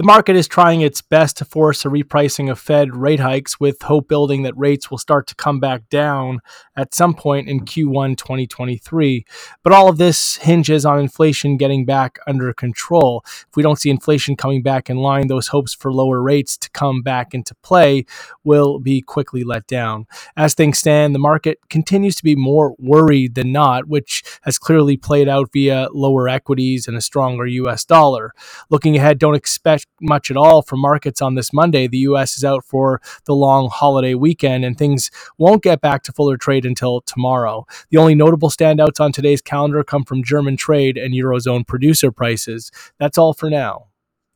The market is trying its best to force a repricing of Fed rate hikes, with hope building that rates will start to come back down at some point in Q1 2023. But all of this hinges on inflation getting back under control. If we don't see inflation coming back in line, those hopes for lower rates to come back into play will be quickly let down. As things stand, the market continues to be more worried than not, which has clearly played out via lower equities and a stronger US dollar. Looking ahead, don't expect much at all from markets on this Monday. The US is out for the long holiday weekend, and things won't get back to fuller trade until tomorrow. The only notable standouts on today's calendar come from German trade and Eurozone producer prices. That's all for now.